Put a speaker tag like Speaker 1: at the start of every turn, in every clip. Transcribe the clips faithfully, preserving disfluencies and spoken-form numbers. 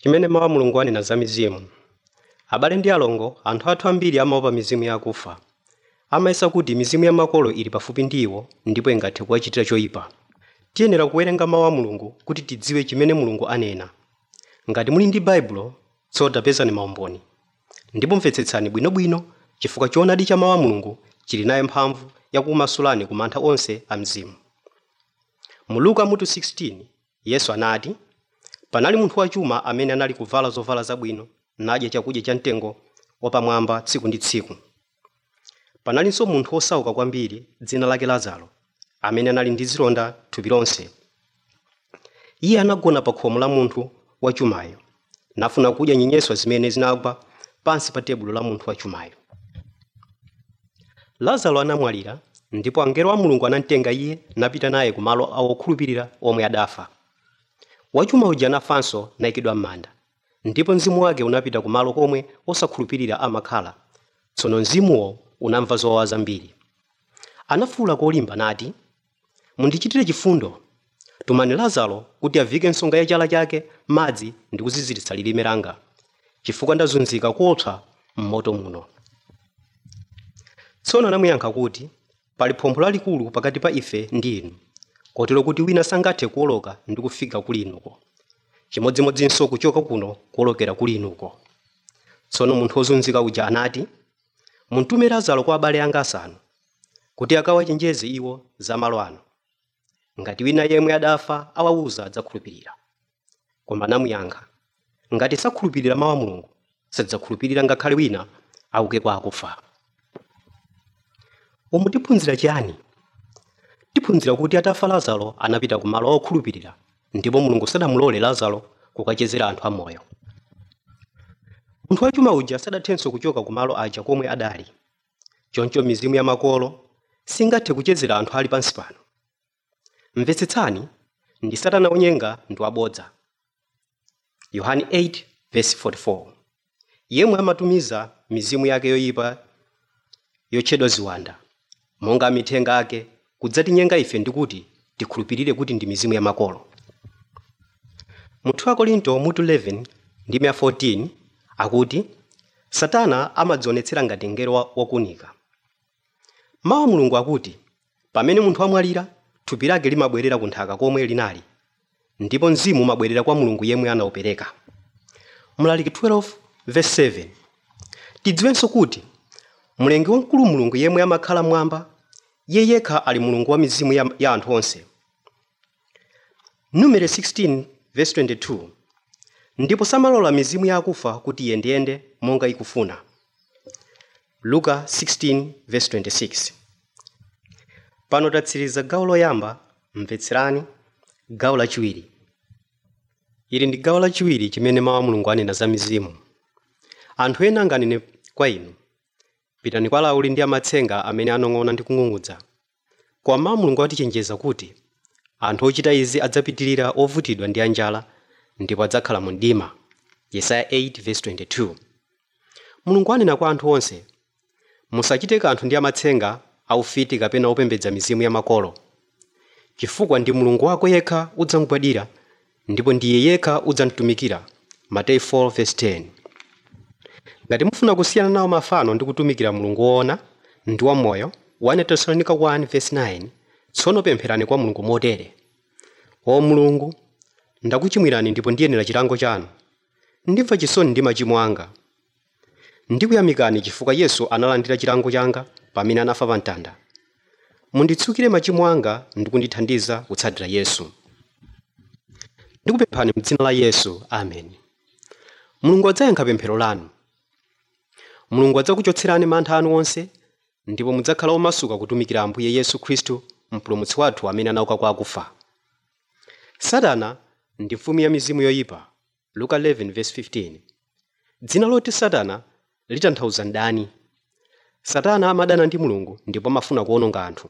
Speaker 1: Chimene mawu a Mulungu anena za mizimu. Abale ndi alongo, anthu athu ambiri amaopa mizimu yakufa. Amayesa kuti mizimu ya makolo ili pafupi ndi iwo ndipo ingathe kuwachitira choyipa. Tiyenera kuwerenga mawu a Mulungu kuti tidziwe chimene Mulungu anena. Ngati muli ndi Baibulo, tsono pezani maumboni. Ndipo mvetsetsani bwinobwino chifukwa choonadi cha mawu a Mulungu chili nayo mphamvu yakumasulani ku mantha onse a mzimu. Mu Luka mutu sixteen, Yesu anati, panali munthu wachuma amene anali kuvala zovala zabwino nadya chakudya cha mtengo wapamwamba tsiku ndi tsiku. Panalinso munthu osauka kwambiri dzina lake Lazaro, amene anali ndi zilonda thupi lonse. Iye anagona pa khomo la munthu wachumayo, nafuna kudya nyenyeswa zimene zinagwa pansi pa tebulo la munthu wachumayo. Lazaro anamwalira, ndipo angelo a Mulungu anamtenga iye napita naye ku malo awo okhulupirira omwe adafa. Wachuma uja anafanso nayikidwa m'manda, ndipo mzimu wake unapita ku malo komwe osakhulupirira amakhala. Tsono mzimuwo unamva zowawa zambiri. Anafuwula kolimba nati, mundichitire chifundo, tumani Lazaro kuti avike nsonga ya chala chake madzi ndi kuziziritsa lilime langa, chifukwa ndazunzika koopsa m'moto muno. Tsono anamuyankha kuti, pali phompho lalikulu pakati pa ife ndi inu, kotero kuti wina sangathe kuwoloka ndi kufika kuli inuko, chimodzimodzinso kuchoka kuno kuwolokera kuli inuko. Tsono munthu wozunzika uja anati, muntume Lazaro kwa abale anga asanu, kuti akawachenjeze iwo za malo ano. Ngati wina yemwe adafa awawuza adzakhulupirira. Koma anamuyankha, ngati sakhulupirira mawu a Mulungu, sadzakhulupirira ngakhale wina auke kwa akufa. Umu tiphunzira chiyani? Tiphunzira kuti atafa Lazaro anapita ku malo okhulupirira, ndipo Mulungu sadamulole Lazaro kukachezera anthu amoyo. Munthu wachuma uja sadathenso kuchoka ku malo aja komwe adali. Choncho mizimu ya makolo singathe kuchezera anthu ali pansi pano. Mvetsetsani, ndi Satana onyenga ndi wabodza. Yohane eight verse forty-four. Yemwe amatumiza mizimu yake yoyipa yotchedwa ziwanda, monga amithenga ake, kudzatinyenga ife ndikuti tikhulupirire kuti ndi mizimu ya makolo. Mu two Korinto mutu eleven ndi verse fourteen akuti, Satana amadzionetsera ngati ngelo wakunika. Mawu a Mulungu akuti, pamene munthu amwalira, thupi lake limabwerera ku nthaka komwe linali, ndipo mzimu umabwerera kwa Mulungu yemwe anawupereka. Mlaliki twelve verse seven. Tidziwenso kuti mlengi wamkulu Mulungu yemwe amakhala mwamba, iye yekha ali Mulungu wa mizimu ya, ya anthu onse. Numeri sixteen verse twenty-two. Ndipo samalola mizimu ya akufa kuti iyendeyende monga ikufuna. Luka sixteen verse twenty-six. Pano tatsiriza gawo loyamba, mvetserani gawo lachiwiri. Ili ndi gawo lachiwiri chimene mawu a Mulungu anena za mizimu. Anthu ena anganene kwa inu, pitani kwa Lauli ndi amatsenga amene anong'ona ndi kung'ung'udza. Koma mawu a Mulungu atichenjeza kuti anthu ochita izi adzapitirira ovutidwa ndi anjala ndipo adzakhala mu mdima. Yesaya eight verse twenty-two. Mulungu anena kwa anthu onse, musachite kanthu ndi amatsenga aufiti kapena opembedza mizimu ya makolo, chifukwa ndi Mulungu wako yekha udzamugwadira ndipo ndiye yekha udzamtumikira. Mateyu four verse ten. Ngati mufuna kusiyana nawo mafano ndi kutumikira Mulungu woona ndi wa moyo, one Thessalonica one verse nine, tsono pempherani kwa Mulungu motere, o Mulungu, ndakuchimwirani ndipo ndiyenera chilango chanu, ndimva chisoni ndi machimo anga. Ndikuyamikani chifukwa Yesu analandira chilango changa pamene anafa pa mtanda. Munditsukire machimo anga ndi kundithandiza kutsatira Yesu. Ndikupemphani m'dzina la Yesu, amen. Mulungu adzayankha pemphero lanu. Mulungu adzakuchotserani mantha anu onse, ndipo mudzakhala omasuka kutumikira Ambuye Yesu Khristu, mpulumutsi wathu amene anauka kwa akufa. Satana ndi mfumu ya mizimu yoyipa. Luka eleven verse fifteen. Dzina loti Satana litanthauza ndani. Satana amadana ndi Mulungu ndipo amafuna kuwononga anthu.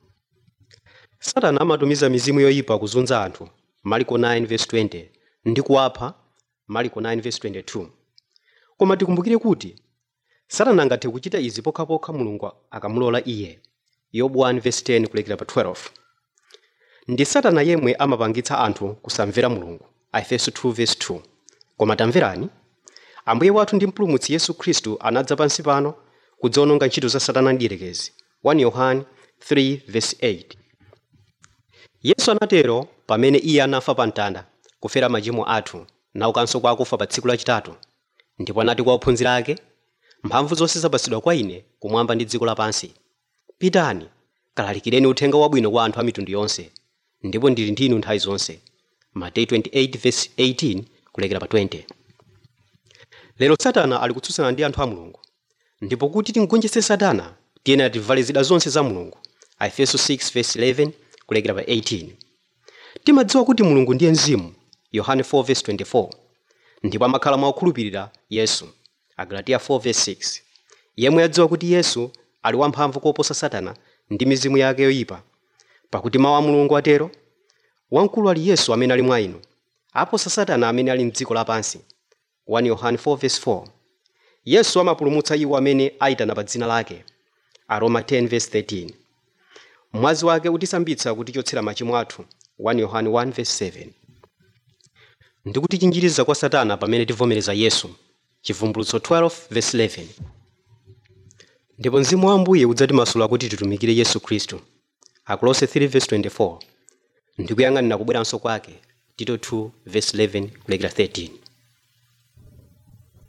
Speaker 1: Satana amatumiza mizimu yoyipa kuzunza anthu. Marko nine verse twenty ndi kuwapha. Marko nine verse twenty-two. Koma tikumbukire kuti Satana angathe kuchita izi pokhapokha Mulungu akamulola iye. Yobu one verse ten kulekera pa twelve. Ndi Satana yemwe amapangitsa anthu kusamvera Mulungu. Efeso two verse two. Koma tamverani, Ambuye wathu ndi mpulumutsi Yesu Khristu anadza pansi pano kudzawononga ntchito za Satana ndi Dierekezi. First Yohane three verse eight. Yesu anatero pamene iye anafa pa mtanda kufera machimo athu naukanso kwa akufa pa tsiku lachitatu, ndipo anati kwa ophunzira ake, mphamvu zonse zapatsidwa kwa ine kumwamba ndi dziko lapansi. Pitani, kalalikireni uthenga wabwino kwa anthu a mitundu yonse, ndipo ndili ndi inu nthawi zonse. Mateyu twenty-eight verse eighteen kulekera pa twenty. Lero Satana ali kutsutsana ndi anthu a Mulungu, ndipo kuti tingonjetse Satana tiyenera tivale zida zonse za Mulungu. Efeso six verse eleven kulekera pa eighteen. Timadziwa kuti Mulungu ndiye mzimu. Yohane four verse twenty-four. Ndipo amakhala mwakukhulupirira Yesu. Agalatiya four verse six. Yemwe adziwa kuti Yesu ali wamphamvu koposa Satana ndi mizimu yake yoyipa, pakuti mawu a Mulungu atero, wamkulu ali Yesu amene ali mwa inu, aposa Satana amene ali m'dziko lapansi. First Yohane four verse four. Yesu amapulumutsa iwo amene aitana pa dzina lake. Aroma ten verse thirteen. Mwazi wake utisambitsa kutichotsera machimo athu. First Yohane one verse seven. Ndikutichinjiriza kwa Satana pamene tivomereza Yesu. Chivumbulutso twelve verse eleven. Ndipo mzimu wa Ambuye udzatimasula kuti titumikire Yesu Khristu. Akolose three verse twenty-four. Ndikuyang'anira kubweranso kwake. Tito two verse eleven kulekera thirteen.